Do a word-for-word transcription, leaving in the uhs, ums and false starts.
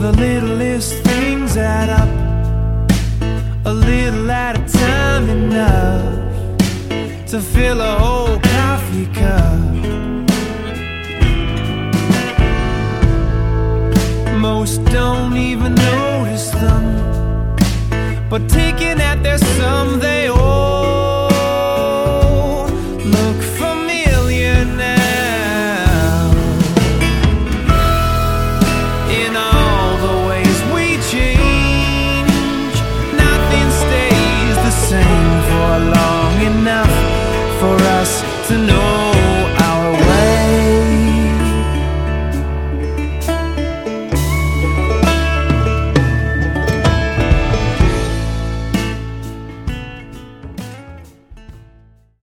The littlest things add up, a little at a time, enough to fill a whole coffee cup. Most don't even notice them, but taking at their sum, they all